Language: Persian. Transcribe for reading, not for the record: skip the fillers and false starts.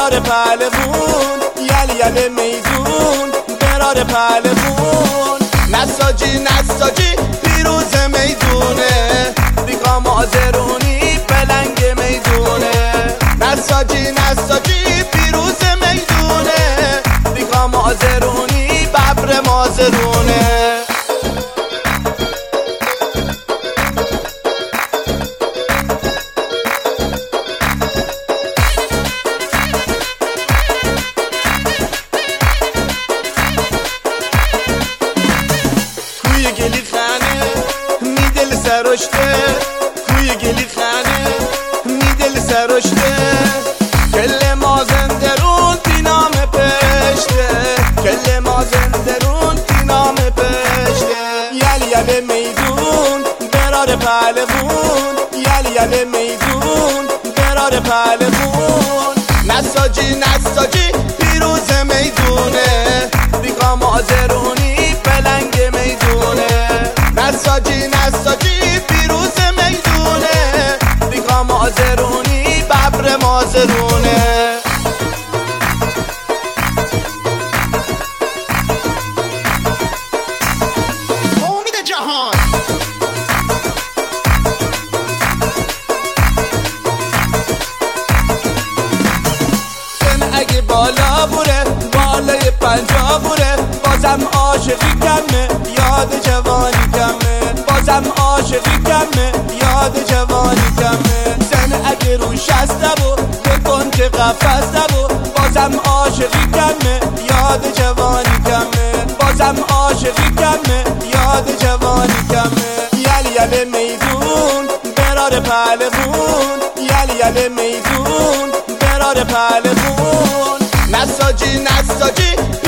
برار پهلوون، یل یل میدون برار پهلوون. نساجی نساجی پیروز میدونه، بیقام آزرونی پلنگ میدونه. نساجی نساجی پیروز میدونه، بیقام آزرونی ببر مازرونه. کوی گلی خانه میدل سرشته، کوی گلی خانه میدل سرشته. کل مازندرون بینام پشته، کل مازندرون بینام پشته. یل یل میدون برار پهلوون، یل یل میدون برار پهلوون. نساجی نساجی پیروز میدونه، بیقام آزرونی پلنگ میدونه. نساجی نساجی پیروز میدونه، بیقام آزرونی ببر مازرونه. امید جهان سن اگه بالا بوره، بالای 50 بوره، بازم عاشقی کمه، یاد جوانی کمه. بازم عاشقی کمه، یاد جوانی کمه. سن اگه رو 60 بود بکن که قفص نبود، بازم عاشقی کمه، یاد جوانی کمه. بازم عاشقی کمه، یاد جوانی کمه. یل یل میدون برار پهلوون، یل یل میدون برار پهلوون. نساجی نساجی